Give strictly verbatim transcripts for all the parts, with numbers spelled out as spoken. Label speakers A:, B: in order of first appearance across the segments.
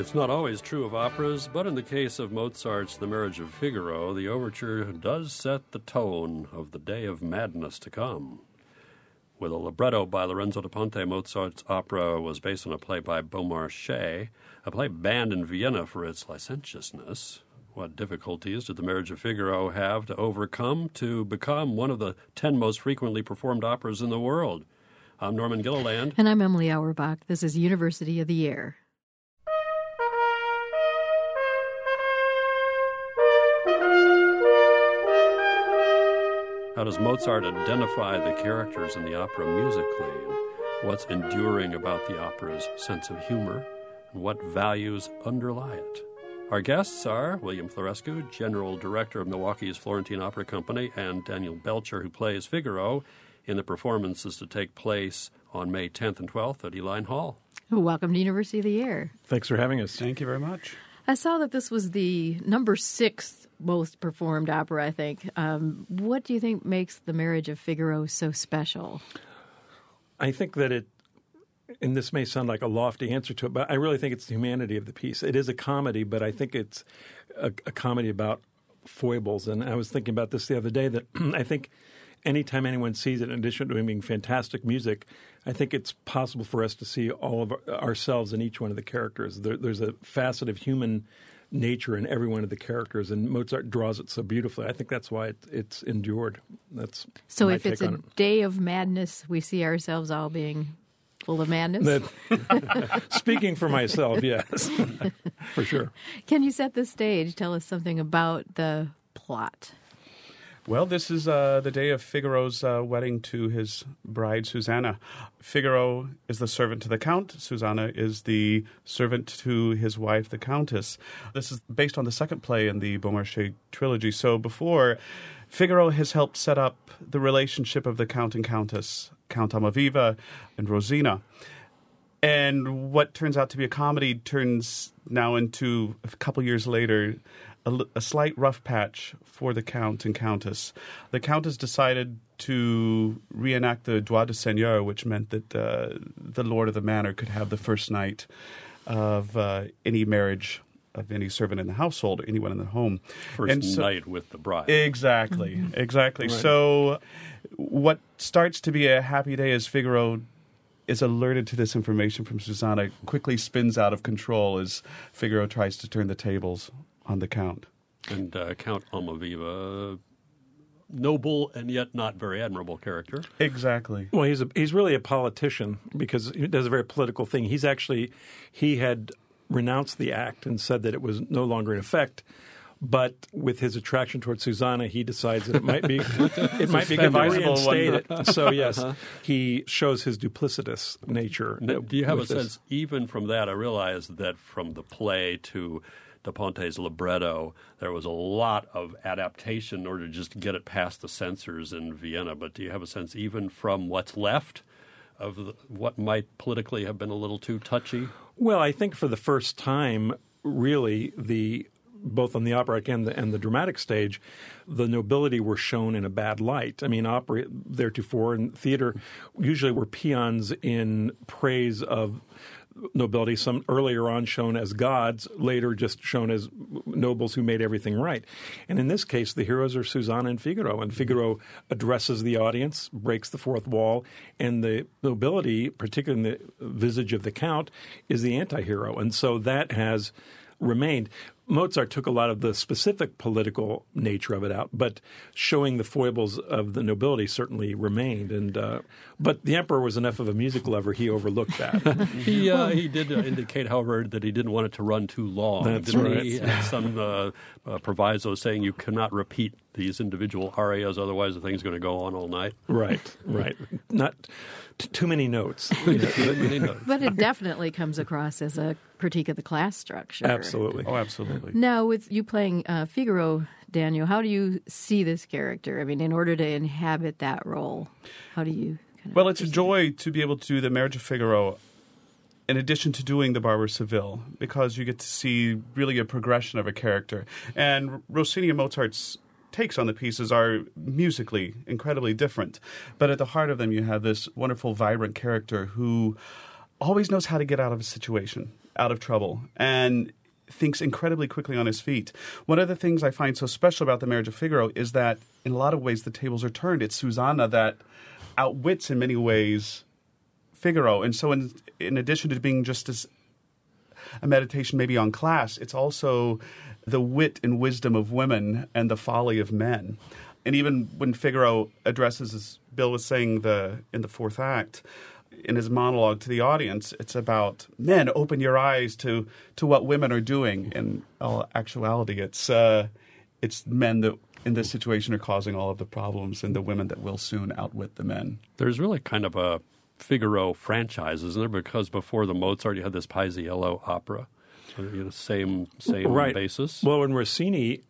A: It's not always true of operas, but in the case of Mozart's The Marriage of Figaro, the overture does set the tone of the day of madness to come. With a libretto by Lorenzo da Ponte, Mozart's opera was based on a play by Beaumarchais, a play banned in Vienna for its licentiousness. What difficulties did The Marriage of Figaro have to overcome to become one of the ten most frequently performed operas in the world? I'm Norman Gilliland.
B: And I'm Emily Auerbach. This is University of the Air.
A: How does Mozart identify the characters in the opera musically? What's enduring about the opera's sense of humor? And what values underlie it? Our guests are William Florescu, General Director of Milwaukee's Florentine Opera Company, and Daniel Belcher, who plays Figaro in the performances to take place on May tenth and twelfth at Uihlein Hall.
B: Welcome to University of the Air.
C: Thanks for having us.
D: Thank you very much.
B: I saw that this was the number six most performed opera, I think. Um, what do you think makes The Marriage of Figaro so special?
C: I think that it, and this may sound like a lofty answer to it, but I really think it's the humanity of the piece. It is a comedy, but I think it's a, a comedy about foibles. And I was thinking about this the other day, that I think anytime anyone sees it, in addition to it being fantastic music, I think it's possible for us to see all of our, ourselves in each one of the characters. There, there's a facet of human nature in every one of the characters, and Mozart draws it so beautifully. I think that's why it, it's endured. That's
B: so
C: my
B: if it's
C: take
B: a
C: on it.
B: day of madness, we see ourselves all being full of madness?
C: That, speaking for myself, yes, for sure.
B: Can you set the stage? Tell us something about the plot.
D: Well, this is uh, the day of Figaro's uh, wedding to his bride, Susanna. Figaro is the servant to the Count. Susanna is the servant to his wife, the Countess. This is based on the second play in the Beaumarchais trilogy. So before, Figaro has helped set up the relationship of the Count and Countess, Count Almaviva and Rosina. And what turns out to be a comedy turns now into, a couple years later, A, a slight rough patch for the Count and Countess. The Countess decided to reenact the droit de seigneur, which meant that uh, the lord of the manor could have the first night of uh, any marriage of any servant in the household, anyone in the home.
A: First
D: and so,
A: night with the bride.
D: Exactly, mm-hmm. exactly.
C: Right.
D: So what starts to be a happy day as Figaro is alerted to this information from Susanna, quickly spins out of control as Figaro tries to turn the tables on the Count.
A: And uh, Count Almaviva, noble and yet not very admirable character.
D: Exactly.
C: Well, he's a, he's really a politician because he does a very political thing. He's actually, he had renounced the act and said that it was no longer in effect. But with his attraction towards Susanna, he decides that it might be it might be good to reinstate it. So yes, uh-huh. he shows his duplicitous nature.
A: Now, do you have a
C: this.
A: sense, even from that, I realize that from the play to Da Ponte's libretto, there was a lot of adaptation in order to just get it past the censors in Vienna. But do you have a sense, even from what's left, of the, what might politically have been a little too touchy?
C: Well, I think for the first time, really, the both on the opera and the, and the dramatic stage, the nobility were shown in a bad light. I mean, opera theretofore in theater usually were peons in praise of nobility, some earlier on shown as gods, later just shown as nobles who made everything right. And in this case, the heroes are Susanna and Figaro, and Figaro addresses the audience, breaks the fourth wall, and the nobility, particularly in the visage of the Count, is the anti-hero. And so that has remained. Mozart took a lot of the specific political nature of it out, but showing the foibles of the nobility certainly remained. And uh, but the emperor was enough of a music lover; he overlooked that.
A: he uh, he did uh, indicate, however, that he didn't want it to run too long.
C: That's
A: didn't
C: right.
A: He had some uh, uh, proviso saying you cannot repeat these individual arias, otherwise the thing's going to go on all night.
C: Right, right. Not t- too many notes.
A: Too many notes.
B: But it definitely comes across as a critique of the class structure.
C: Absolutely.
D: Oh, absolutely.
B: Now, with you playing uh, Figaro, Daniel, how do you see this character? I mean, in order to inhabit that role, how do you... Kind of
D: well, it's a joy to be able to do The Marriage of Figaro in addition to doing The Barber of Seville, because you get to see really a progression of a character. And Rossini and Mozart's takes on the pieces are musically incredibly different. But at the heart of them, you have this wonderful, vibrant character who always knows how to get out of a situation. out of trouble and thinks incredibly quickly on his feet. One of the things I find so special about The Marriage of Figaro is that in a lot of ways the tables are turned. It's Susanna that outwits in many ways Figaro. And so in, in addition to being just as a meditation maybe on class, it's also the wit and wisdom of women and the folly of men. And even when Figaro addresses, as Bill was saying the in the fourth act, in his monologue to the audience, it's about men, open your eyes to, to what women are doing. In all actuality, it's uh, it's men that in this situation are causing all of the problems, and the women that will soon outwit the men.
A: There's really kind of a Figaro franchise, isn't there? Because before the Mozart, you had this Paisiello opera, so you know, same same
C: right.
A: basis.
C: Well, when Rossini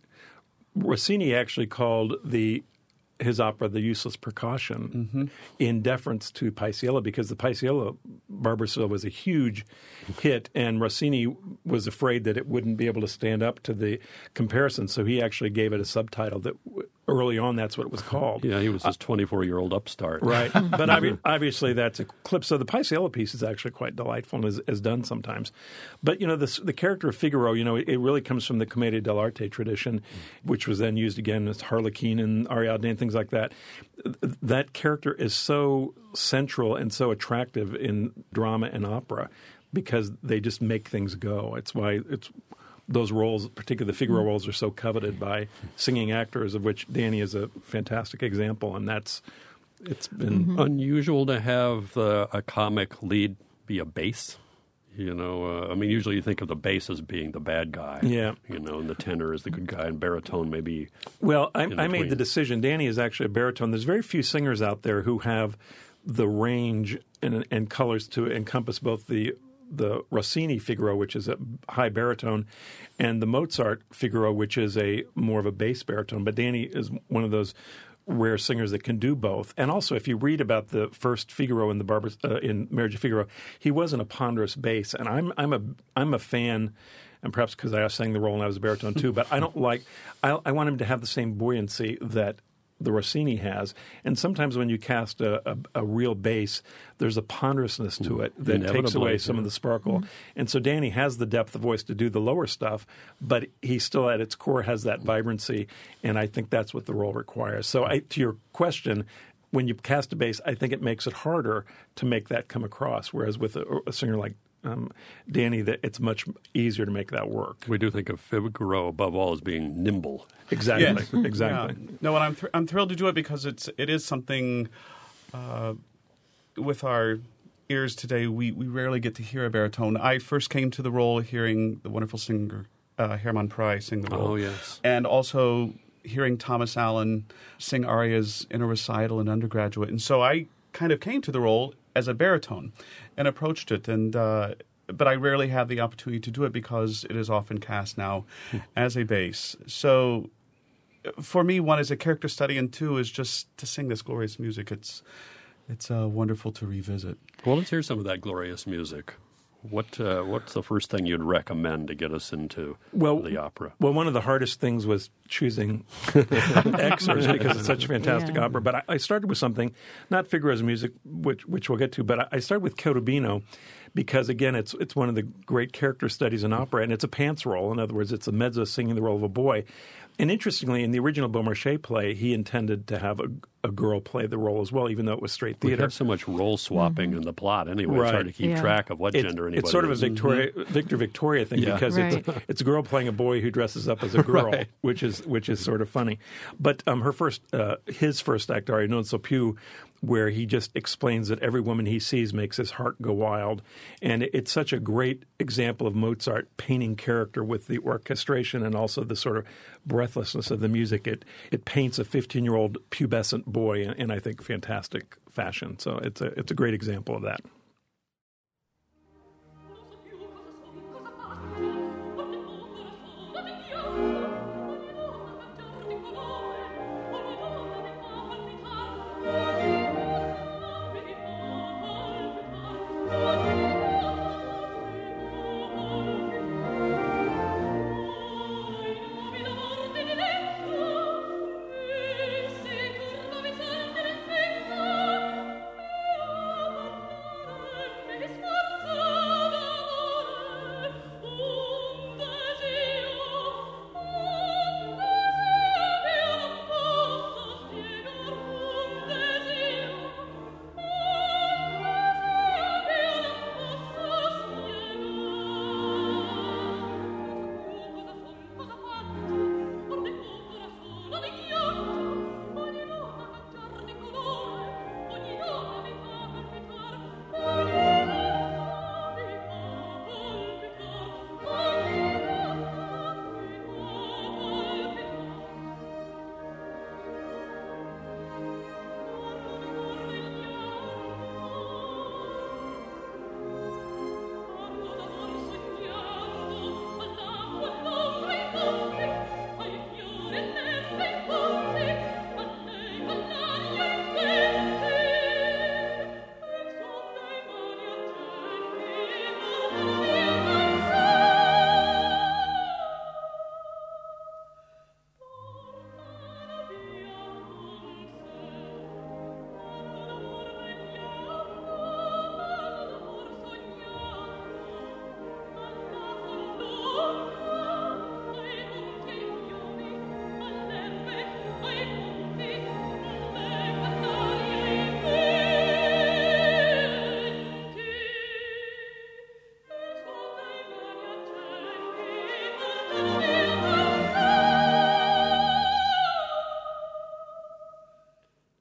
C: Rossini actually called the his opera The Useless Precaution mm-hmm. in deference to Paisiello, because the Paisiello Barbara was a huge hit, and Rossini was afraid that it wouldn't be able to stand up to the comparison, so he actually gave it a subtitle that early on that's what it was called.
A: Yeah, he was this twenty-four-year-old upstart.
C: Right, but obvi- obviously that's a clip. So the Paisiello piece is actually quite delightful and is, is done sometimes. But, you know, this, the character of Figaro, you know, it, it really comes from the Commedia dell'arte tradition, which was then used again as Harlequin and Ariadne and things like that. That character is so central and so attractive in drama and opera because they just make things go. It's why it's those roles, particularly the Figaro roles, are so coveted by singing actors, of which Danny is a fantastic example, and that's it's been
A: mm-hmm. unusual to have uh, a comic lead be a bass. You know, uh, I mean, usually you think of the bass as being the bad guy.
C: Yeah.
A: You know, and the tenor is the good guy, and baritone maybe.
C: Well, I, I made the decision. Danny is actually a baritone. There's very few singers out there who have the range and, and colors to encompass both the the Rossini Figaro, which is a high baritone, and the Mozart Figaro, which is a more of a bass baritone. But Danny is one of those rare singers that can do both. And also, if you read about the first Figaro in the Barbara, uh, in Marriage of Figaro, he wasn't a ponderous bass. And I'm I'm a I'm a fan, and perhaps because I sang the role and I was a baritone too. But I don't like. I, I want him to have the same buoyancy that the Rossini has. And sometimes when you cast a, a, a real bass, there's a ponderousness to it that takes away some of the sparkle. Mm-hmm. And so Danny has the depth of voice to do the lower stuff, but he still at its core has that vibrancy, and I think that's what the role requires. So I, to your question, when you cast a bass, I think it makes it harder to make that come across, whereas with a, a singer like Um, Danny, that it's much easier to make that work.
A: We do think of Figaro above all as being nimble.
C: Exactly,
D: yes.
C: exactly.
D: Yeah. No, and I'm thr- I'm thrilled to do it because it's it is something. Uh, with our ears today, we, we rarely get to hear a baritone. I first came to the role hearing the wonderful singer uh, Hermann Prey sing the role.
A: Oh yes,
D: and also hearing Thomas Allen sing arias in a recital in undergraduate, and so I kind of came to the role as a baritone and approached it, and uh, but I rarely have the opportunity to do it because it is often cast now as a bass. So for me, one is a character study, and two is just to sing this glorious music. It's it's uh, wonderful to revisit.
A: Well, let's hear some of that glorious music. What uh, what's the first thing you'd recommend to get us into
C: well,
A: the opera?
C: Well, one of the hardest things was choosing excerpts because it's such a fantastic yeah. opera. But I, I started with something, not Figaro's music, which which we'll get to, but I, I started with Cherubino because, again, it's it's one of the great character studies in opera, and it's a pants role. In other words, it's a mezzo singing the role of a boy. And interestingly, in the original Beaumarchais play, he intended to have a, a girl play the role as well, even though it was straight theater.
A: We have so much role swapping mm-hmm. in the plot anyway.
C: Right.
A: It's hard to keep
B: yeah.
A: track of what
C: it,
A: gender anybody
C: It's sort of
A: is.
C: a Victoria, mm-hmm. Victor Victoria thing
A: yeah.
C: because
B: right.
C: it's, it's a girl playing a boy who dresses up as a girl,
A: right.
C: which is which is sort of funny. But um, her first, uh, his first act, aria Non so più, where he just explains that every woman he sees makes his heart go wild. And it's such a great example of Mozart painting character with the orchestration and also the sort of breathlessness of the music. It it paints a fifteen-year-old pubescent boy in, in, I think, fantastic fashion. So it's a it's a great example of that.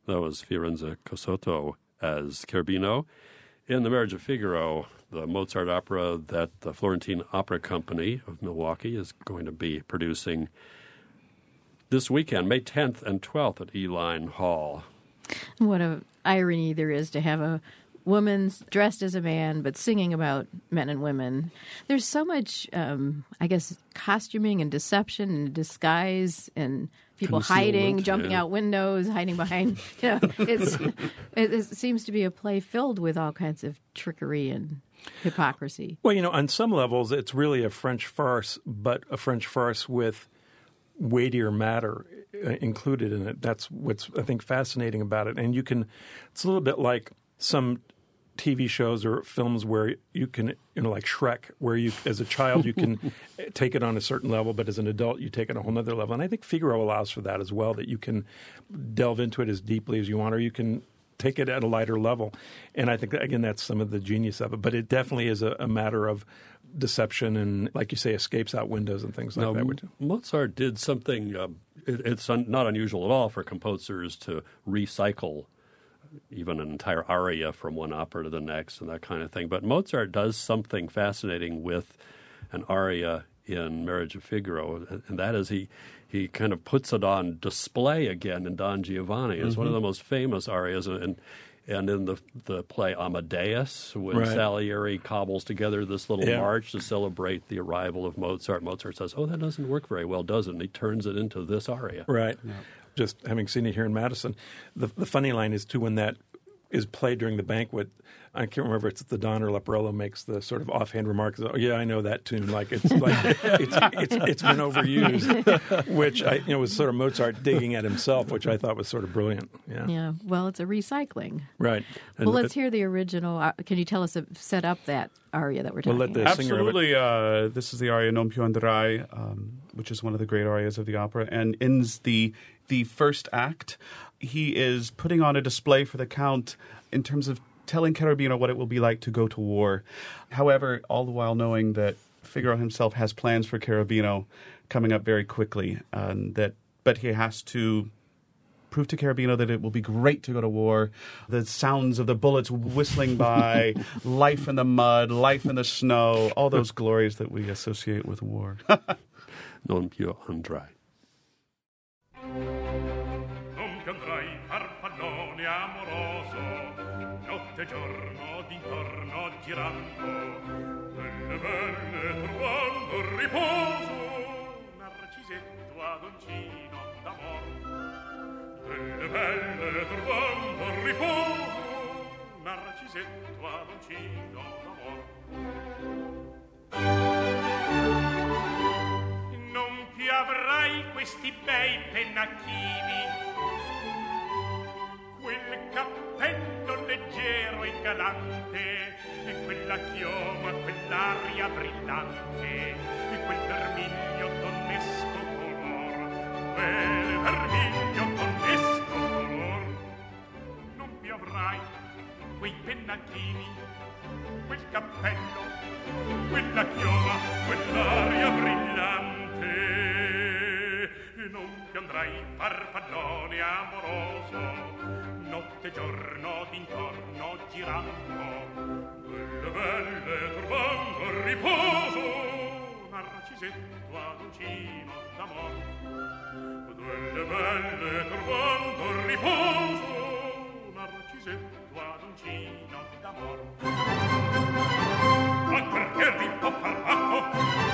A: That was Fiorenzo Cosotto as Cherubino. In The Marriage of Figaro, the Mozart opera that the Florentine Opera Company of Milwaukee is going to be producing this weekend, May tenth and twelfth at Eline Hall.
B: What a irony there is to have a woman dressed as a man but singing about men and women. There's so much, um, I guess, costuming and deception and disguise and people hiding, jumping yeah. out windows, hiding behind. You know, it's it, it seems to be a play filled with all kinds of trickery and hypocrisy.
C: Well, you know, on some levels, it's really a French farce, but a French farce with weightier matter included in it. That's what's, I think, fascinating about it. And you can, it's a little bit like some T V shows or films where you can, you know, like Shrek, where you, as a child, you can take it on a certain level, but as an adult, you take it a whole other level. And I think Figaro allows for that as well, that you can delve into it as deeply as you want, or you can take it at a lighter level. And I think, that, again, that's some of the genius of it. But it definitely is a, a matter of deception and, like you say, escapes out windows and things like
A: now,
C: that.
A: Mozart did something, uh, it, it's un, not unusual at all for composers to recycle even an entire aria from one opera to the next and that kind of thing. But Mozart does something fascinating with an aria in Marriage of Figaro, and that is he he kind of puts it on display again in Don Giovanni. It's mm-hmm. one of the most famous arias, and and in the the play Amadeus, when
C: right.
A: Salieri cobbles together this little
C: yeah.
A: march to celebrate the arrival of Mozart, Mozart says, "Oh, that doesn't work very well, does it?" And he turns it into this aria.
C: Right.
D: Yeah.
C: Just having seen it here in Madison. The the funny line is, too, when that is played during the banquet, I can't remember if it's the Don or Leporello makes the sort of offhand remark, oh, yeah, I know that tune. Like, it's like it's, it's it's been overused, which I, you know, was sort of Mozart digging at himself, which I thought was sort of brilliant. Yeah.
B: Yeah. Well, it's a recycling.
C: Right.
B: And well, let's it, hear the original. Uh, can you tell us, uh, set up that aria that we're talking
C: we'll let the
B: about?
C: singer
D: Absolutely. Uh, this is the aria Non più andrai, um, which is one of the great arias of the opera, and ends the the first act. He is putting on a display for the Count in terms of telling Cherubino what it will be like to go to war. However, all the while knowing that Figaro himself has plans for Cherubino coming up very quickly, and that, but he has to prove to Cherubino that it will be great to go to war. The sounds of the bullets whistling by, life in the mud, life in the snow, all those glories that we associate with war.
A: Non più andrai.
E: Andrai farfallone amoroso, notte e giorno d'intorno girando, belle belle turbando il riposo, Narcisetto adoncino d'amor. Belle belle turbando il riposo, Narcisetto adoncino d'amor. Non più avrai questi bei pennacchini, quel cappello leggero e galante, e quella chioma, quell'aria brillante, e quel vermiglio donnesco color, quel vermiglio donnesco color. Non più avrai quei pennacchini, quel cappello, quella chioma, quell'aria brillante, e non più andrai farfallone amoroso, notte e giorno d'intorno girando, belle belle turbando il riposo, Narcisetto adoncino d'amor. Belle belle turbando il riposo, Narcisetto adoncino d'amor. Ma perché rippo farmaco,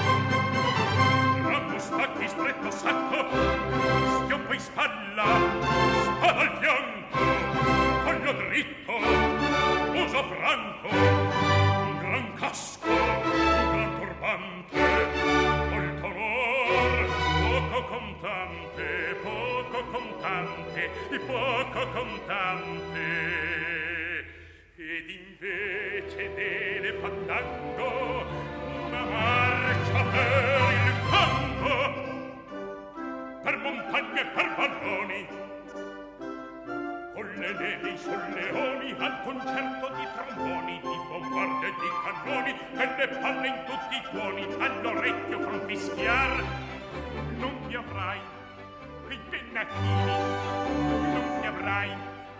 E: ramo stacchi stretto sacco, schioppo in spalla, spada al fianco, collo dritto, muso franco, un gran casco, un gran turbante, molto onor, poco contante, poco contante, poco contante. Ed invece delle fandango una marcia per il campo, per montagne e per valloni, con le nevi sul leoni, al concerto di tromboni, di bombarde e di cannoni, e le palle in tutti i tuoni, all'orecchio fan fischiar. Non ti avrai quei pennacchini, non ti avrai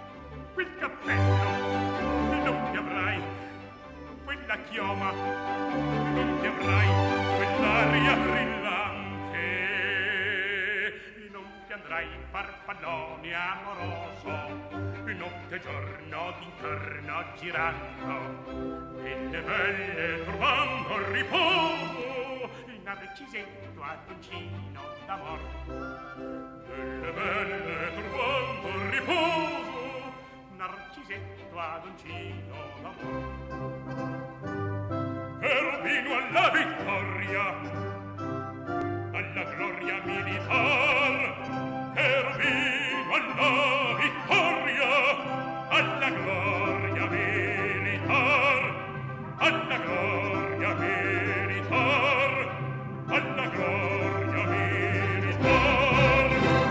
E: il cappello, non ti avrai quella chioma, non ti avrai quell'aria brillante, non ti andrai in farfallone amoroso, notte e giorno d'intorno girando, e le belle trovando il riposo, Narcisetto addoncino d'amor. Delle belle trovando il riposo, Narcisetto addoncino d'amor. Cherubino alla vittoria, alla gloria militar, Cherubino alla vittoria, alla gloria militar, alla gloria militar, alla gloria militar.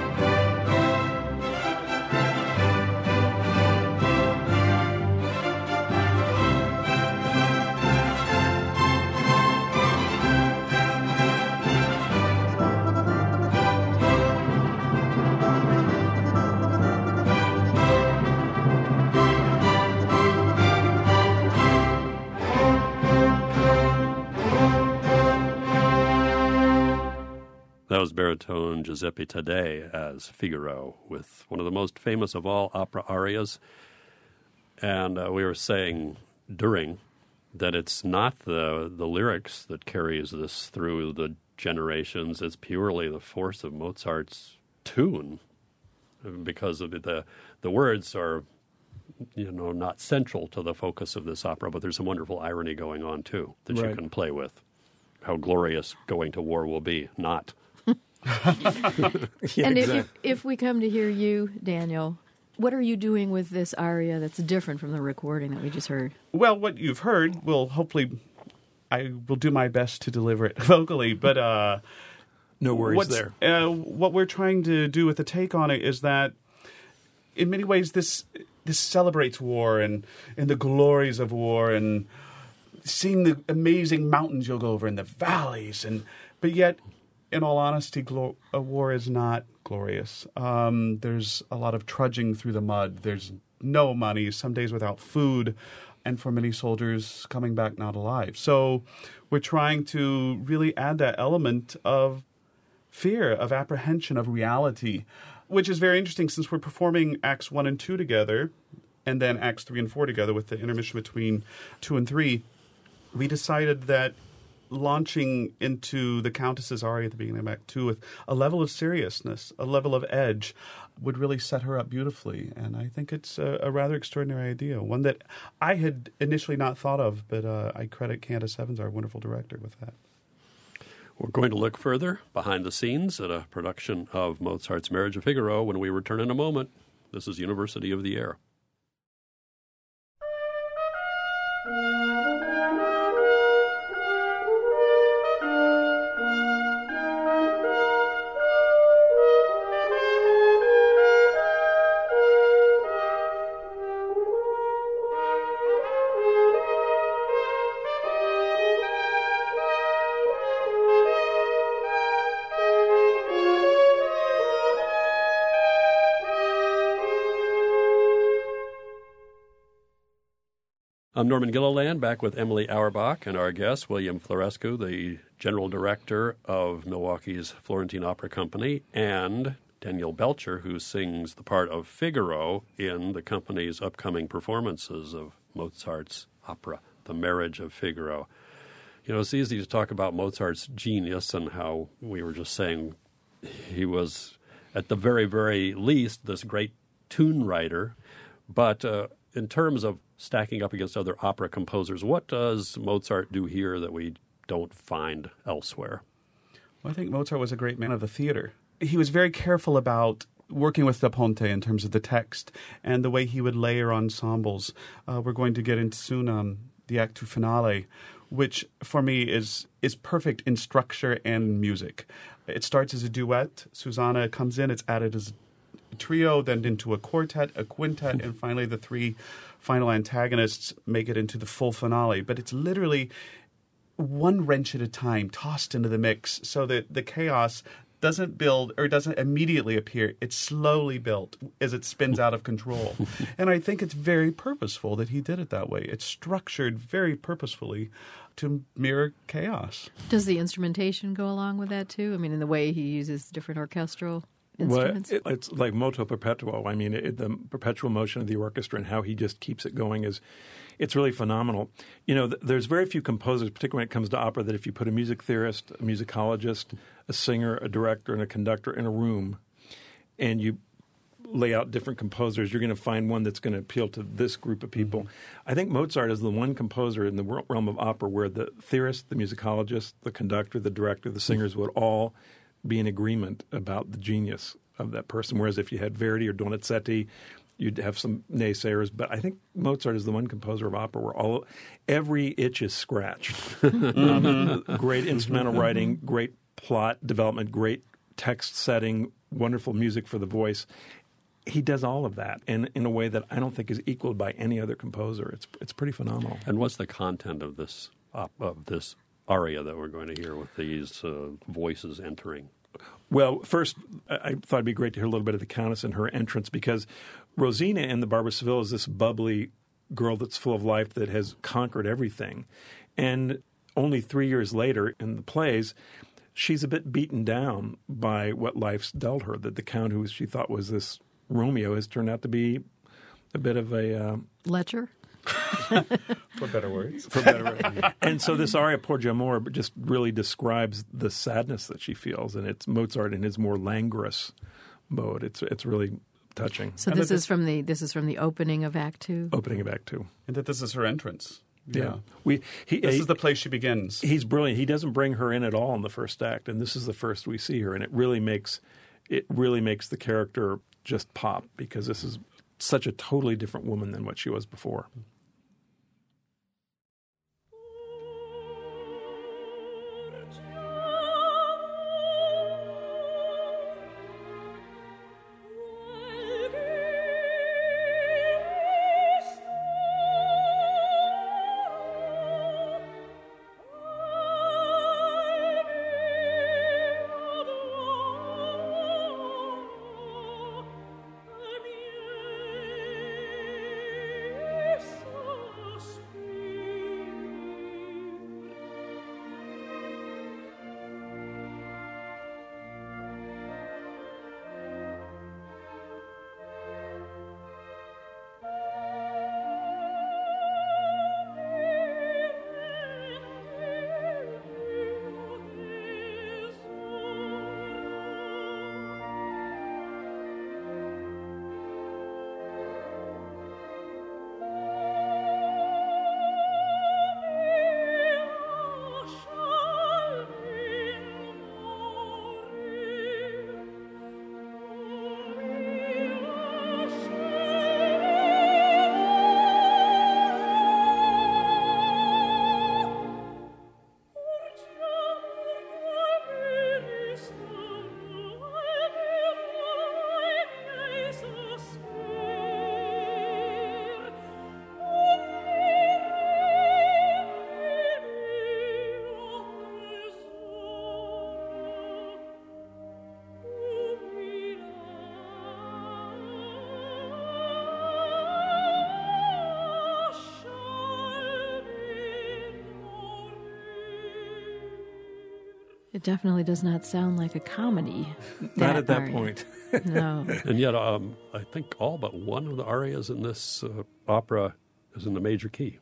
A: That was baritone Giuseppe Taddei as Figaro, with one of the most famous of all opera arias. And uh, we were saying during that it's not the, the lyrics that carries this through the generations. It's purely the force of Mozart's tune, because of the the words are, you know, not central to the focus of this opera, but there's some wonderful irony going on, too, that
C: Right.
A: you can play with. How glorious going to war will be, not.
C: Yeah,
B: and if,
C: exactly.
B: if, if we come to hear you, Daniel, what are you doing with this aria that's different from the recording that we just heard?
D: Well, what you've heard will hopefully, I will do my best to deliver it vocally, but uh,
C: No worries
D: what's-
C: there.
D: Uh, what we're trying to do with the take on it is that, in many ways, this this celebrates war and, and the glories of war and seeing the amazing mountains you'll go over and the valleys, and but yet, in all honesty, glo- a war is not glorious. Um, there's a lot of trudging through the mud. There's no money, some days without food, and for many soldiers coming back not alive. So we're trying to really add that element of fear, of apprehension, of reality, which is very interesting since we're performing Acts one and two together, and then Acts three and four together with the intermission between two and three. We decided that launching into the Countess's aria at the beginning of Act Two with a level of seriousness, a level of edge, would really set her up beautifully. And I think it's a, a rather extraordinary idea, one that I had initially not thought of, but uh, I credit Candace Evans, our wonderful director, with that.
A: We're going to look further behind the scenes at a production of Mozart's Marriage of Figaro when we return in a moment. This is University of the Air. I'm Norman Gilliland, back with Emily Auerbach and our guest, William Florescu, the General Director of Milwaukee's Florentine Opera Company, and Daniel Belcher, who sings the part of Figaro in the company's upcoming performances of Mozart's opera, The Marriage of Figaro. You know, it's easy to talk about Mozart's genius and how we were just saying he was, at the very, very least, this great tune writer, but uh, in terms of stacking up against other opera composers, what does Mozart do here that we don't find elsewhere?
D: Well, I think Mozart was a great man of the theater. He was very careful about working with Da Ponte in terms of the text and the way he would layer ensembles. Uh, we're going to get into soon um, the Act Two finale, which for me is is perfect in structure and music. It starts as a duet. Susanna comes in. It's added as a trio, then into a quartet, a quintet, and finally the three final antagonists make it into the full finale. But it's literally one wrench at a time tossed into the mix so that the chaos doesn't build or doesn't immediately appear. It's slowly built as it spins out of control. And I think it's very purposeful that he did it that way. It's structured very purposefully to mirror chaos.
B: Does the instrumentation go along with that too? I mean, in the way he uses different orchestral instruments?
C: Well, it, it's like moto perpetuo. I mean, it, the perpetual motion of the orchestra and how he just keeps it going is, it's really phenomenal. You know, th- there's very few composers, particularly when it comes to opera, that if you put a music theorist, a musicologist, a singer, a director, and a conductor in a room, and you lay out different composers, you're going to find one that's going to appeal to this group of people. Mm-hmm. I think Mozart is the one composer in the realm of opera where the theorist, the musicologist, the conductor, the director, the singers would all be in agreement about the genius of that person. Whereas if you had Verdi or Donizetti, you'd have some naysayers. But I think Mozart is the one composer of opera where all every itch is scratched. um, great instrumental writing, great plot development, great text setting, wonderful music for the voice. He does all of that, and in a way that I don't think is equaled by any other composer. It's it's pretty phenomenal.
A: And what's the content of this op- of this aria that we're going to hear with these uh, voices entering?
C: Well, first, I thought it'd be great to hear a little bit of the Countess and her entrance, because Rosina in the Barber Seville is this bubbly girl that's full of life that has conquered everything. And only three years later in the plays, she's a bit beaten down by what life's dealt her, that the Count who she thought was this Romeo has turned out to be a bit of a... Uh,
B: Lecher?
D: For better words.
C: For better words. And so this aria, Porgi Amor, just really describes the sadness that she feels, and it's Mozart in his more languorous mode. It's it's really touching.
B: So
D: And
B: this
D: that
B: is
D: this-
B: from the this is from the opening of Act Two.
C: Opening of Act Two.
D: And that this is her entrance.
C: Yeah. We he,
D: This
C: he-
D: is the place she begins.
C: He's brilliant. He doesn't bring her in at all in the first act, and this is the first we see her, and it really makes it really makes the character just pop, because this is such a totally different woman than what she was before.
B: It definitely does not sound like a comedy.
C: Not at that
B: aria.
C: point.
B: No.
A: And yet, um, I think all but one of the arias in this uh, opera is in the major key.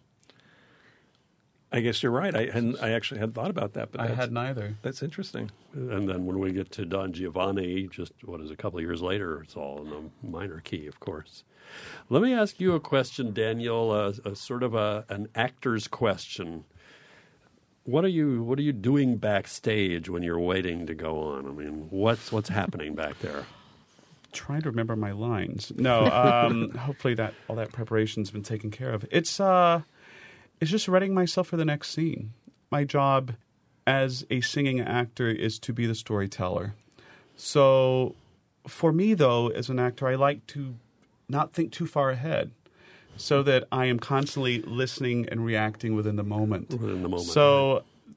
C: I guess you're right. I hadn't, I actually hadn't thought about that, but
D: I
C: that's,
D: had neither.
C: that's interesting.
A: And then when we get to Don Giovanni, just, what is it, a couple of years later, it's all in the minor key, of course. Let me ask you a question, Daniel, uh, a sort of a, an actor's question. What are you What are you doing backstage when you're waiting to go on? I mean, what's what's happening back there?
D: Trying to remember my lines. No, um, hopefully that all that preparation's been taken care of. It's uh, it's just readying myself for the next scene. My job as a singing actor is to be the storyteller. So for me, though, as an actor, I like to not think too far ahead, so that I am constantly listening and reacting within the moment.
A: Within the moment.
D: So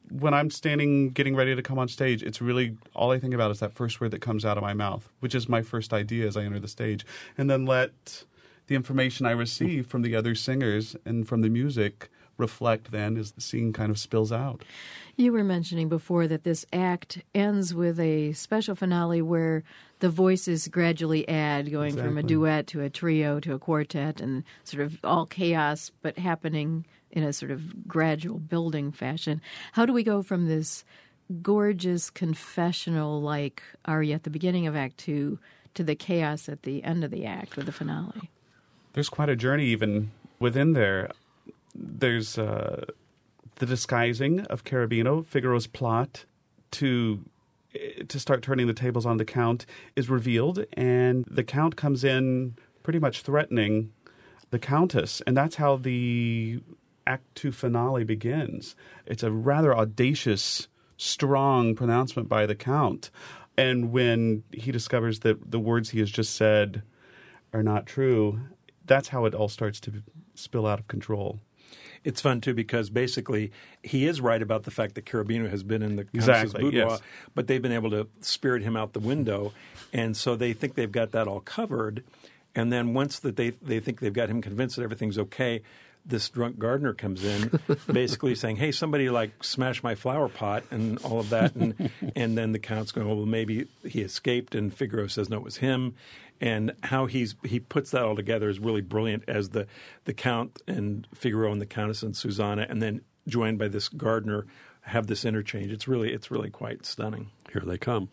D: when I'm standing, getting ready to come on stage, it's really, all I think about is that first word that comes out of my mouth, which is my first idea as I enter the stage. And then let the information I receive from the other singers and from the music reflect then as the scene kind of spills out.
B: You were mentioning before that this act ends with a special finale where the voices gradually add, going
D: Exactly.
B: from a duet to a trio to a quartet, and sort of all chaos, but happening in a sort of gradual building fashion. How do we go from this gorgeous confessional-like aria at the beginning of Act Two to the chaos at the end of the act with the finale?
D: There's quite a journey even within there. There's uh, the disguising of Cherubino. Figaro's plot to to start turning the tables on the Count is revealed, and the Count comes in pretty much threatening the Countess, and that's how the Act Two finale begins. It's a rather audacious, strong pronouncement by the Count, and when he discovers that the words he has just said are not true, that's how it all starts to spill out of control.
C: It's fun, too, because basically he is right about the fact that Cherubino has been in the Countess's
D: Exactly,
C: boudoir,
D: yes.
C: but they've been able to spirit him out the window, and so they think they've got that all covered. And then once that they they think they've got him convinced that everything's okay, this drunk gardener comes in basically saying, hey, somebody like smashed my flower pot and all of that. And and then the Count's going, well, maybe he escaped. And Figaro says, no, it was him. And how he's he puts that all together is really brilliant as the, the Count and Figaro and the Countess and Susanna, and then joined by this gardener, have this interchange. It's really it's really quite stunning.
A: Here they come.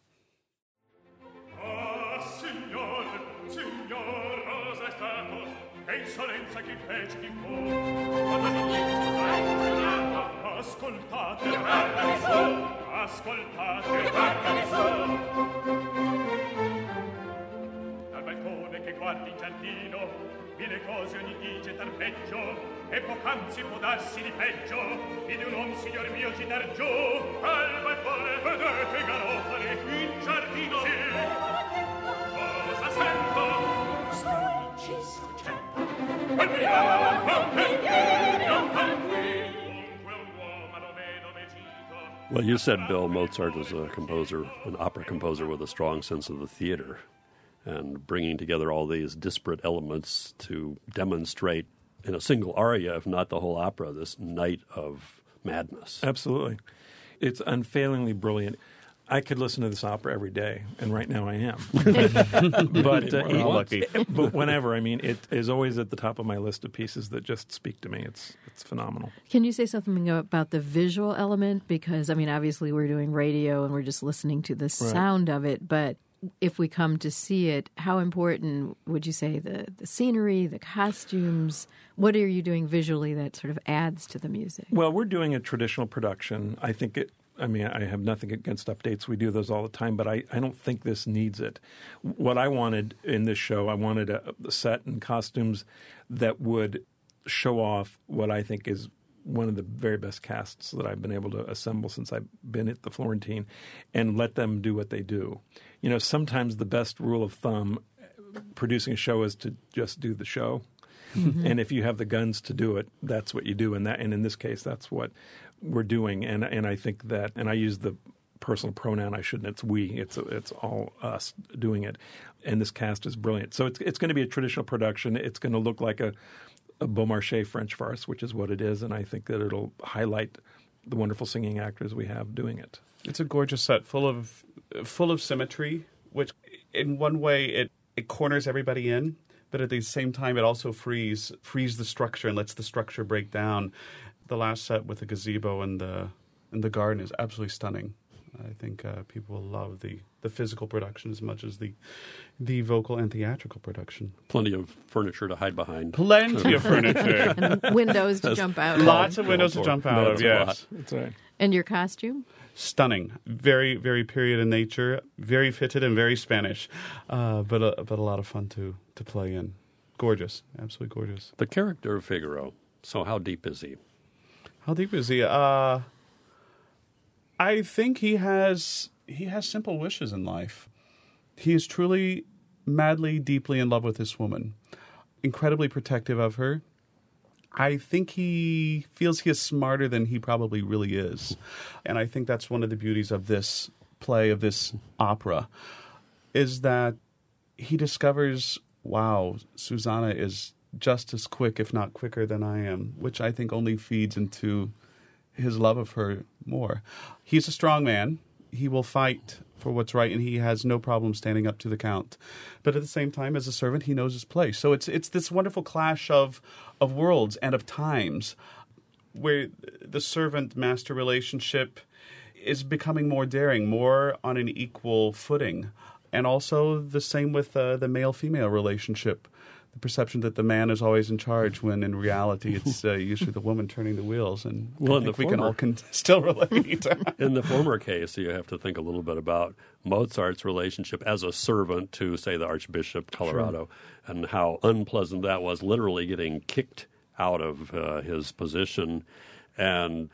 E: Ah, signor, signor, cosa è stato? Che insolenza chi fece chi fu? Ascoltate, parlami su, ascoltate, parlami su. Dal balcone che guardi in giardino, mille cose ogni dice tar peggio, e poc'anzi può darsi di peggio, vide un uom, signor mio, gitar giù, al balcone vedete i garofani, in giardino, sì. Cosa sento? Sto in cisco, quel brigano, non viene, non fa qui. Dunque un uomo lo vedo vegito.
A: Well, you said Bill Mozart was a composer, an opera composer with a strong sense of the theater, and bringing together all these disparate elements to demonstrate in a single aria, if not the whole opera, this night of madness.
C: Absolutely. It's unfailingly brilliant. I could listen to this opera every day, and right now I am. but uh,
A: We're all lucky.
C: but whenever, I mean, it is always at the top of my list of pieces that just speak to me. It's it's phenomenal.
B: Can you say something about the visual element? Because, I mean, obviously we're doing radio and we're just listening to the sound of it, but if we come to see it, how important would you say the, the scenery, the costumes, what are you doing visually that sort of adds to the music?
C: Well, we're doing a traditional production. I think it, I mean, I have nothing against updates. We do those all the time, but I, I don't think this needs it. What I wanted in this show, I wanted a, a set and costumes that would show off what I think is one of the very best casts that I've been able to assemble since I've been at the Florentine, and let them do what they do. You know, sometimes the best rule of thumb producing a show is to just do the show. Mm-hmm. And if you have the guns to do it, that's what you do. And that, and in this case, that's what we're doing. And and I think that, and I use the personal pronoun. I shouldn't. It's we. It's it's all us doing it. And this cast is brilliant. So it's it's going to be a traditional production. It's going to look like a a Beaumarchais French farce, which is what it is, and I think that it'll highlight the wonderful singing actors we have doing it.
D: It's a gorgeous set, full of full of symmetry, which in one way it, it corners everybody in, but at the same time it also frees frees the structure and lets the structure break down. The last set with the gazebo and the and the garden is absolutely stunning. I think uh, people will love the, the physical production as much as the the vocal and theatrical production.
A: Plenty of furniture to hide behind.
D: Plenty of furniture.
B: And windows to jump out of.
D: Lots of windows to jump out of,
A: That's a
D: yes.
A: lot.
C: That's right.
B: And your costume?
D: Stunning. Very, very period in nature. Very fitted and very Spanish. Uh, but, a, but a lot of fun to, to play in. Gorgeous. Absolutely gorgeous.
A: The character of Figaro, so how deep is he?
D: How deep is he? Uh, I think he has he has simple wishes in life. He is truly, madly, deeply in love with this woman. Incredibly protective of her. I think he feels he is smarter than he probably really is. And I think that's one of the beauties of this play, of this opera, is that he discovers, wow, Susanna is just as quick, if not quicker than I am, which I think only feeds into his love of her more. He's a strong man. He will fight for what's right, and he has no problem standing up to the Count. But at the same time, as a servant, he knows his place. So it's it's this wonderful clash of of worlds and of times, where the servant-master relationship is becoming more daring, more on an equal footing. And also the same with uh, the male-female relationship. The perception that the man is always in charge, when in reality it's uh, usually the woman turning the wheels. And
A: well,
D: I think
A: we
D: former, can all can still relate.
A: In the former case, you have to think a little bit about Mozart's relationship as a servant to, say, the Archbishop Colorado, sure. and how unpleasant that was, literally getting kicked out of uh, his position, and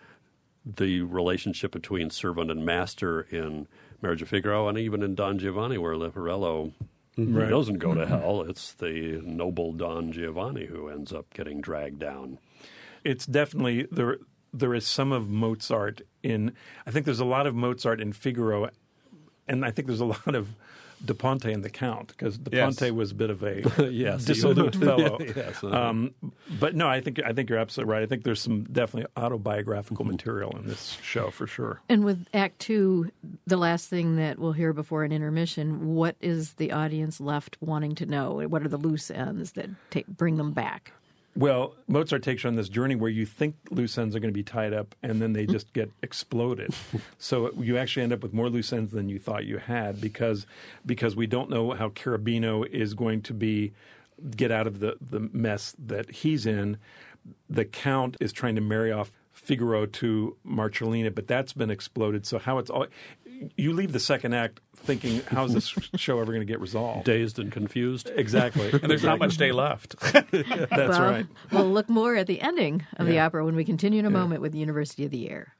A: the relationship between servant and master in Marriage of Figaro, and even in Don Giovanni, where Leporello mm-hmm. right. doesn't go to hell. It's the noble Don Giovanni who ends up getting dragged down.
C: It's definitely there. There is some of Mozart in. I think there's a lot of Mozart in Figaro, and I think there's a lot of Da Ponte in the Count, because Da Ponte yes. was a bit of a
A: yes,
C: dissolute fellow.
A: yes, uh-huh.
C: um, but no, I think I think you're absolutely right. I think there's some definitely autobiographical mm-hmm. material in this show for sure.
B: And with Act Two, the last thing that we'll hear before an intermission, what is the audience left wanting to know? What are the loose ends that take, bring them back?
C: Well, Mozart takes you on this journey where you think loose ends are going to be tied up, and then they just get exploded. So you actually end up with more loose ends than you thought you had, because because we don't know how Cherubino is going to be get out of the, the mess that he's in. The Count is trying to marry off Figaro to Marcellina, but that's been exploded. So how it's all you leave the second act thinking, how is this show ever going to get resolved?
A: Dazed and confused.
C: Exactly.
D: And there's not much day left.
C: That's
B: well,
C: right.
B: We'll look more at the ending of
C: yeah.
B: the opera when we continue in a
C: yeah.
B: moment with the University of the Air.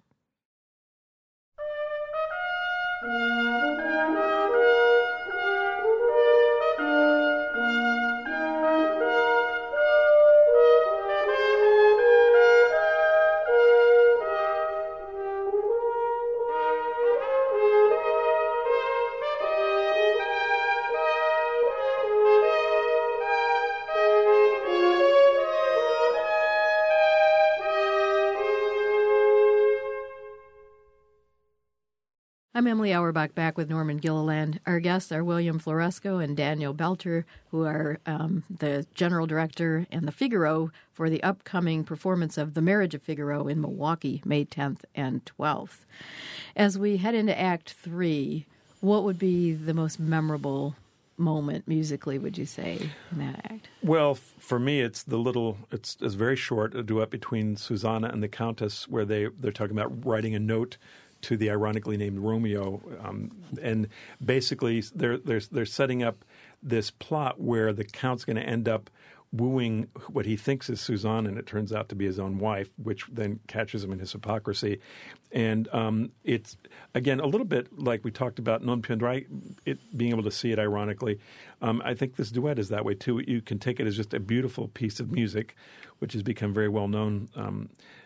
B: I'm Emily Auerbach, back with Norman Gilliland. Our guests are William Floresco and Daniel Belter, who are um, the general director and the Figaro for the upcoming performance of The Marriage of Figaro in Milwaukee, May tenth and twelfth. As we head into Act Three, what would be the most memorable moment musically, would you say, in that act?
C: Well, f- for me, it's the little, it's, it's very short, a duet between Susanna and the Countess, where they, they're talking about writing a note to the ironically named Romeo, um, and basically they're, they're they're setting up this plot where the Count's going to end up wooing what he thinks is Susanna, and it turns out to be his own wife, which then catches him in his hypocrisy. And um, it's, again, a little bit like we talked about Non più andrai, it being able to see it ironically. Um, I think this duet is that way too. You can take it as just a beautiful piece of music, which has become very well known um,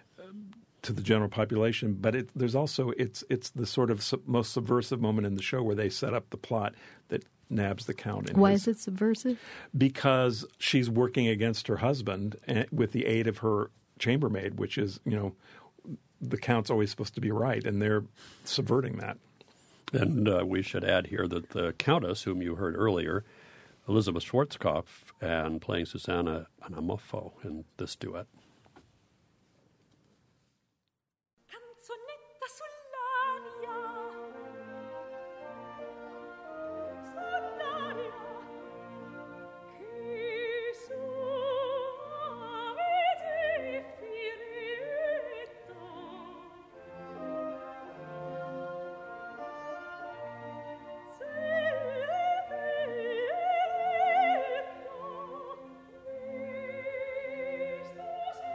C: to the general population, but it, there's also it's it's the sort of sub, most subversive moment in the show where they set up the plot that nabs the Count.
B: Why
C: his,
B: is it subversive?
C: Because she's working against her husband and, with the aid of her chambermaid, which is, you know, the Count's always supposed to be right, and they're subverting that.
A: And uh, we should add here that the Countess, whom you heard earlier, Elizabeth Schwarzkopf, and playing Susanna Anamoffo in this duet.
F: Christus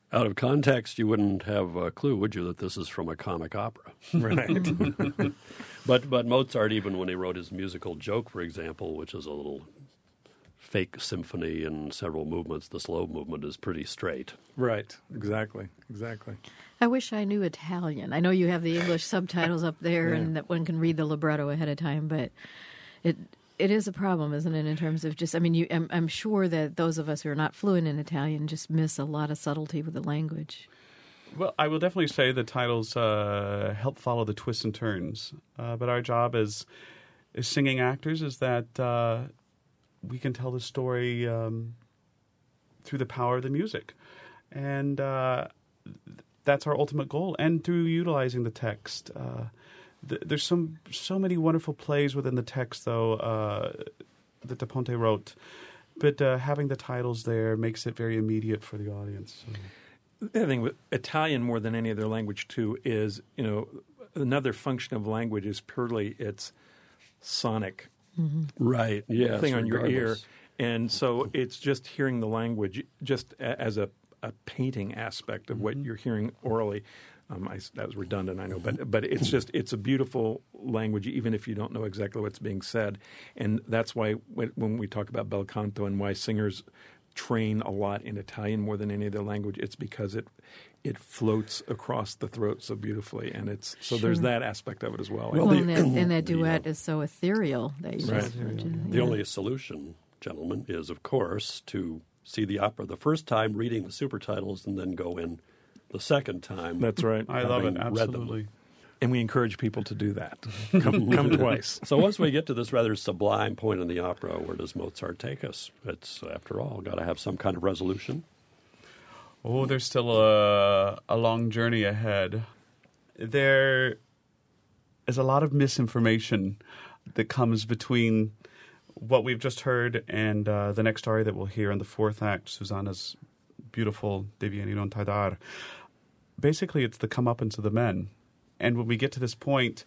A: Out of context, you wouldn't have a clue, would you, that this is from a comic opera?
C: Right.
A: But but Mozart, even when he wrote his musical Joke, for example, which is a little fake symphony in several movements, the slow movement is pretty straight.
C: Right. Exactly. Exactly.
B: I wish I knew Italian. I know you have the English subtitles up there,
C: Yeah.
B: and that one can read the libretto ahead of time, but it it is a problem, isn't it? In terms of just, I mean, you, I'm, I'm sure that those of us who are not fluent in Italian just miss a lot of subtlety with the language.
D: Well, I will definitely say the titles uh, help follow the twists and turns. Uh, but our job as, as singing actors is that uh, we can tell the story um, through the power of the music. And uh, th- that's our ultimate goal. And through utilizing the text. Uh, th- there's some so many wonderful plays within the text, though, uh, that Da Ponte wrote. But uh, having the titles there makes it very immediate for the audience. So.
C: The other thing with Italian, more than any other language, too, is, you know, another function of language is purely its sonic
A: Right, yes.
C: thing on your ear.
A: regardless.
C: And so it's just hearing the language just a- as a, a painting aspect of what you're hearing orally. Um, I, that was redundant, I know, but but it's just it's a beautiful language, even if you don't know exactly what's being said. And that's why when, when we talk about bel canto and why singers train a lot in Italian more than any other language, it's because it it floats across the throat so beautifully, and it's so there's
B: Sure.
C: that aspect of it as well.
A: Well,
B: Well,
A: the-
B: and, that, and that
A: the,
B: duet
A: uh,
B: is so ethereal that you
C: Right.
B: just mentioned.
A: The
B: yeah.
A: only solution, gentlemen, is, of course, to see the opera the first time, reading the super titles, and then go in the second time.
C: That's right.
D: I love it,
A: having read them.
D: absolutely.
C: And we encourage people to do that. Come, come twice.
A: So once we get to this rather sublime point in the opera, where does Mozart take us? It's, after all, got to have some kind of resolution.
D: Oh, there's still a, a long journey ahead. There is a lot of misinformation that comes between what we've just heard and uh, the next story that we'll hear in the fourth act, Susanna's beautiful Devieni non tardar. Basically, it's the comeuppance of the men. And when we get to this point,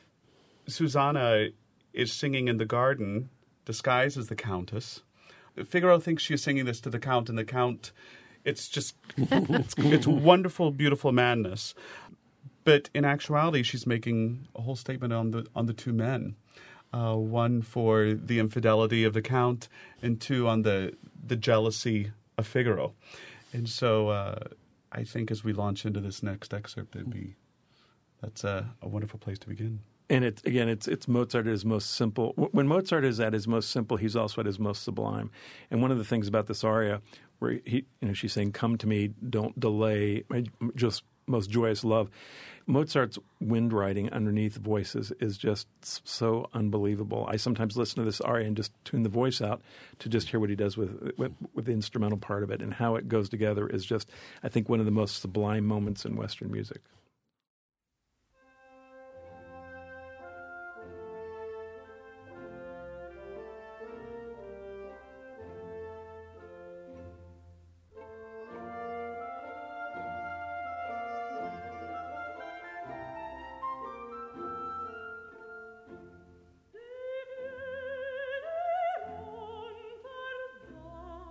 D: Susanna is singing in the garden, disguised as the Countess. Figaro thinks she is singing this to the Count, and the Count, it's just, it's, it's wonderful, beautiful madness. But in actuality, she's making a whole statement on the on the two men. Uh, one for the infidelity of the Count, and two on the the jealousy of Figaro. And so uh, I think as we launch into this next excerpt, it'd be that's a, a wonderful place to begin.
C: And it's again, it's it's Mozart at his most simple. When Mozart is at his most simple, he's also at his most sublime. And one of the things about this aria, where he, you know, she's saying, "Come to me, don't delay, just most joyous love." Mozart's wind writing underneath voices is just so unbelievable. I sometimes listen to this aria and just tune the voice out to just hear what he does with, with with the instrumental part of it, and how it goes together is just, I think, one of the most sublime moments in Western music.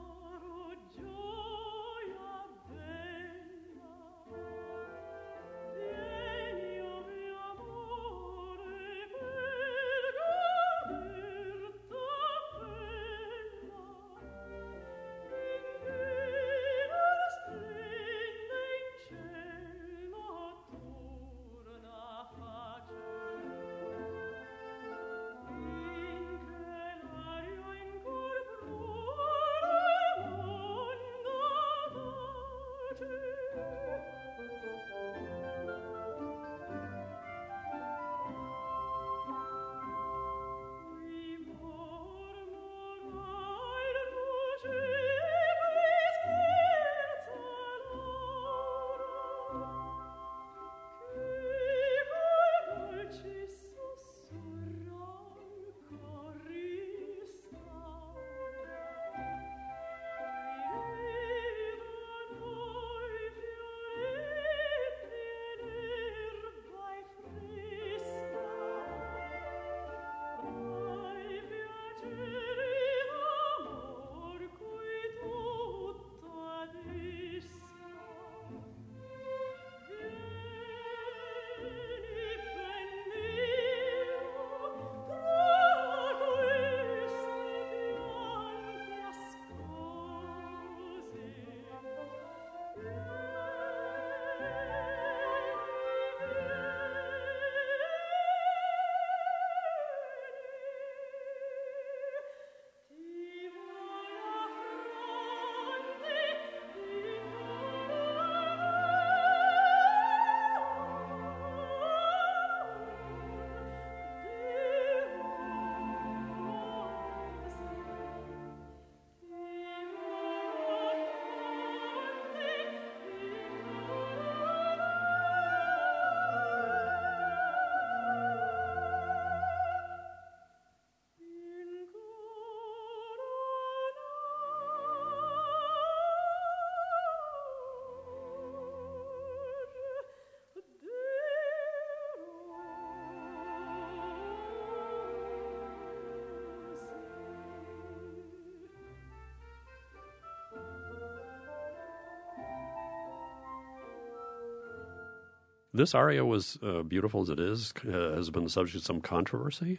E: Gioia bella
A: This aria was uh, beautiful as it is, uh, has been the subject of some controversy.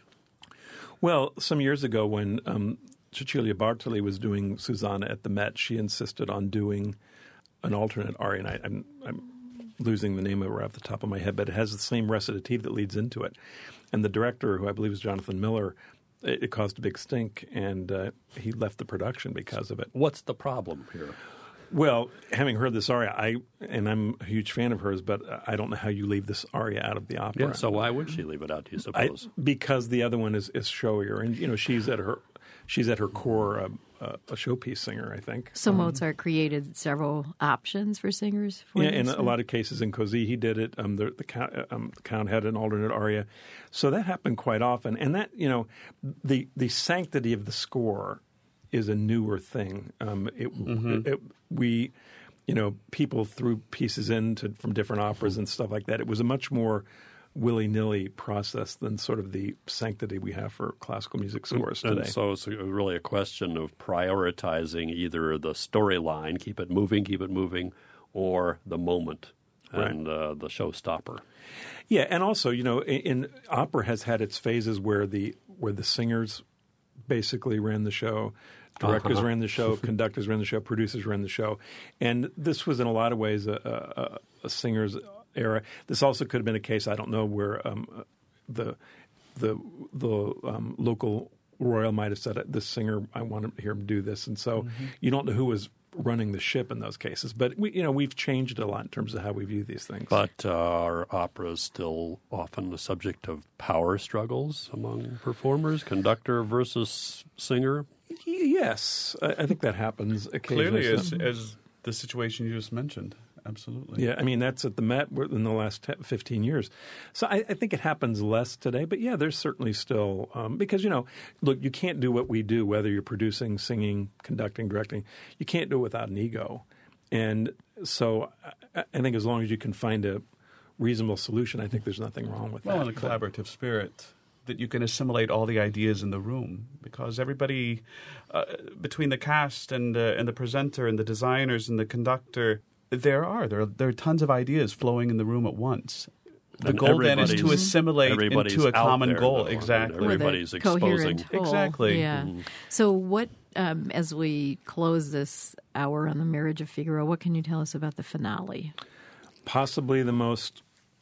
C: Well, some years ago when um, Cecilia Bartoli was doing Susanna at the Met, she insisted on doing an alternate aria, and I, I'm, I'm losing the name of it off the top of my head, but it has the same recitative that leads into it. And the director, who I believe is Jonathan Miller, it, it caused a big stink, and uh, he left the production because of it.
A: What's the problem here?
C: Well, having heard this aria, I and I'm a huge fan of hers, but I don't know how you leave this aria out of the opera.
A: Yeah, so why would she leave it out, do you suppose?
C: I, because the other one is, is showier, and you know she's at her she's at her core uh, uh, a showpiece singer, I think.
B: So
C: um,
B: Mozart created several options for singers. For
C: yeah,
B: this,
C: in a lot of cases, in Così he did it. Um, the, the, count, um, the Count had an alternate aria, so that happened quite often. And that you know, the the sanctity of the score is a newer thing. Um, it,
D: Mm-hmm.
C: it, it, we, you know, people threw pieces into from different operas and stuff like that. It was a much more willy-nilly process than sort of the sanctity we have for classical music scores today.
A: And so it's really a question of prioritizing either the storyline, keep it moving, keep it moving, or the moment and
C: Right.
A: uh, the showstopper.
C: Yeah, and also, you know, in, in opera has had its phases where the where the singers basically ran the show. Directors
A: Uh-huh.
C: ran the show, conductors ran the show, producers ran the show. And this was in a lot of ways a, a, a singer's era. This also could have been a case, I don't know, where um, the the the um, local royal might have said, this singer, I want to hear him do this. And so
A: Mm-hmm.
C: you don't know who was running the ship in those cases. But, we, you know, we've changed a lot in terms of how we view these things.
A: But uh, are operas still often the subject of power struggles among performers, conductor versus singer?
C: Y- yes, I, I think that happens occasionally.
D: Clearly, as,
C: So-
D: as the situation you just mentioned. Absolutely.
C: Yeah, I mean, that's at the Met in the last ten, fifteen years. So I, I think it happens less today. But, yeah, there's certainly still um, – because, you know, look, you can't do what we do, whether you're producing, singing, conducting, directing. You can't do it without an ego. And so I, I think as long as you can find a reasonable solution, I think there's nothing wrong with
D: Well,
C: that.
D: in a collaborative spirit, that you can assimilate all the ideas in the room, because everybody uh, between the cast and uh, and the presenter and the designers and the conductor, there are there are, there are tons of ideas flowing in the room at once. The
A: And
D: goal then is to
A: everybody's-
D: assimilate
A: everybody's
D: into a
A: out
D: common
A: there,
D: goal.
A: though. I mean,
D: Exactly.
B: With a
A: everybody's exposing.
B: coherent whole.
D: Exactly.
B: Yeah. So what, um, as we close this hour on the Marriage of Figaro, what can you tell us about the finale?
C: Possibly the most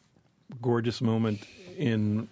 C: gorgeous moment in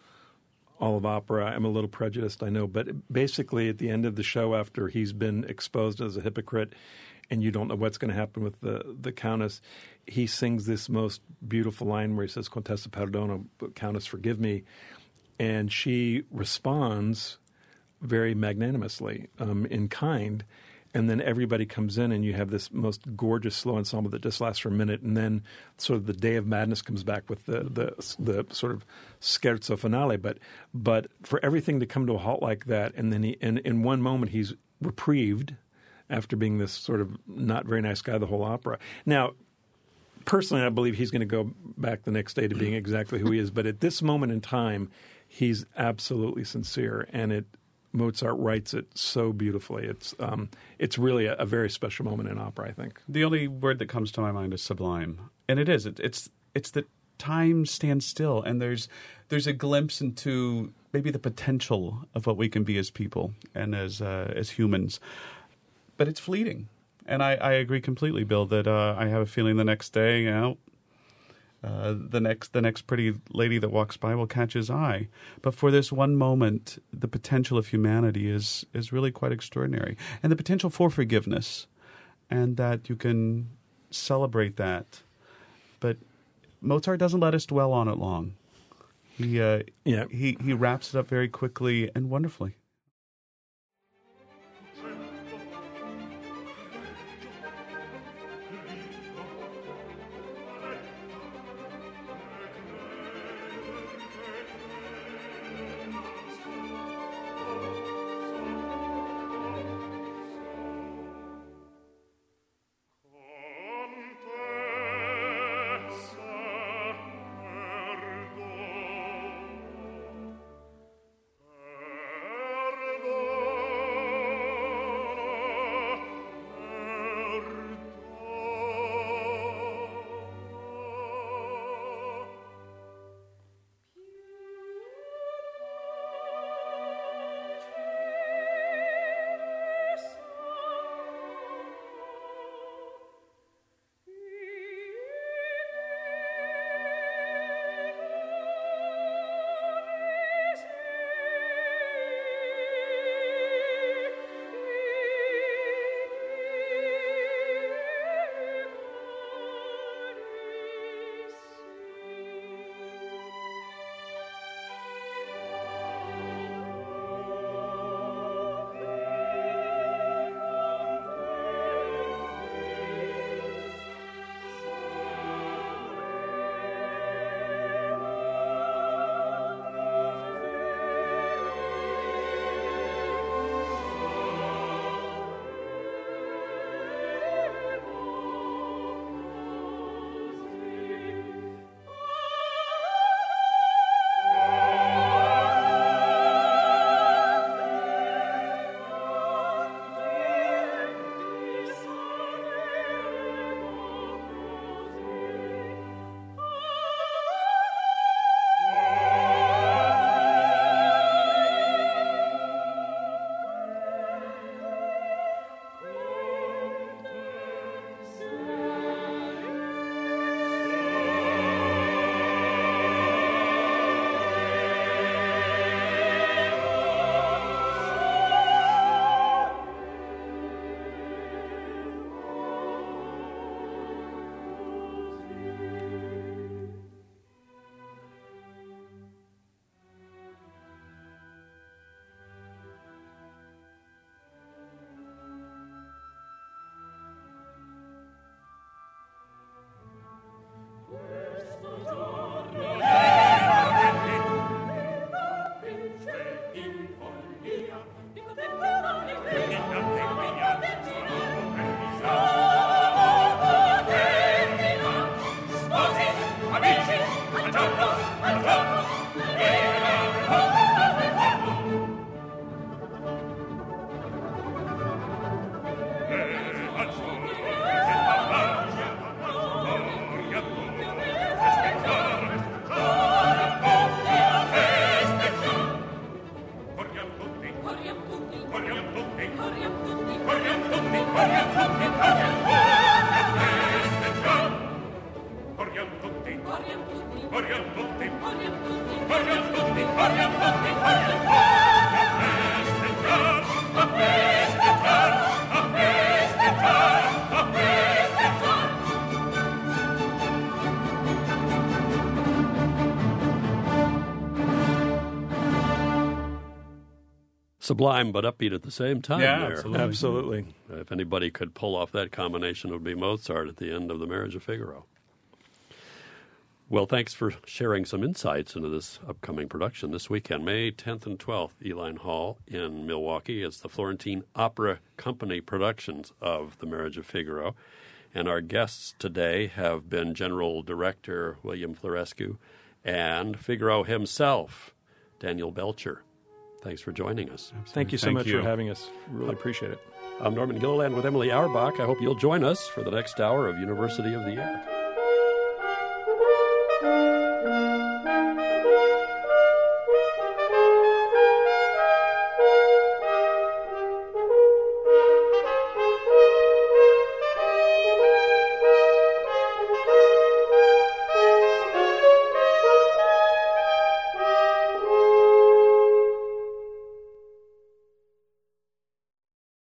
C: all of opera. I'm a little prejudiced, I know, but basically at the end of the show, after he's been exposed as a hypocrite and you don't know what's going to happen with the, the Countess, he sings this most beautiful line where he says, Contessa perdono, Countess, forgive me. And she responds very magnanimously, um, in kind. And then everybody comes in and you have this most gorgeous slow ensemble that just lasts for a minute. And then sort of the Day of Madness comes back with the the, the sort of scherzo finale. But but for everything to come to a halt like that, and then he, in, in one moment he's reprieved after being this sort of not very nice guy the whole opera. Now, personally, I believe he's going to go back the next day to being exactly who he is. But at this moment in time, he's absolutely sincere, and it Mozart writes it so beautifully. It's um, it's really a, a very special moment in opera, I think.
D: The only word that comes to my mind is sublime, and it is. It, it's it's that time stands still, and there's there's a glimpse into maybe the potential of what we can be as people and as uh, as humans, but it's fleeting. And I, I agree completely, Bill, that uh, I have a feeling the next day, you know, uh, the next the next pretty lady that walks by will catch his eye. But for this one moment, the potential of humanity is is really quite extraordinary, and the potential for forgiveness, and that you can celebrate that. But Mozart doesn't let us dwell on it long. He uh,
C: Yeah.
D: he he wraps it up very quickly and wonderfully.
E: Contessa, perdono.
A: Sublime but upbeat at the same time
D: Yeah,
A: there.
D: absolutely.
C: Absolutely.
A: If anybody could pull off that combination, it would be Mozart at the end of The Marriage of Figaro. Well, thanks for sharing some insights into this upcoming production this weekend, May tenth and twelfth, Uihlein Hall in Milwaukee. It's the Florentine Opera Company productions of The Marriage of Figaro. And our guests today have been General Director William Florescu and Figaro himself, Daniel Belcher. Thanks for joining us.
C: Thank you so
D: Thank
C: much
D: you.
C: for having us. Really appreciate it.
A: I'm Norman Gilliland with Emily Auerbach. I hope you'll join us for the next hour of University of the Air.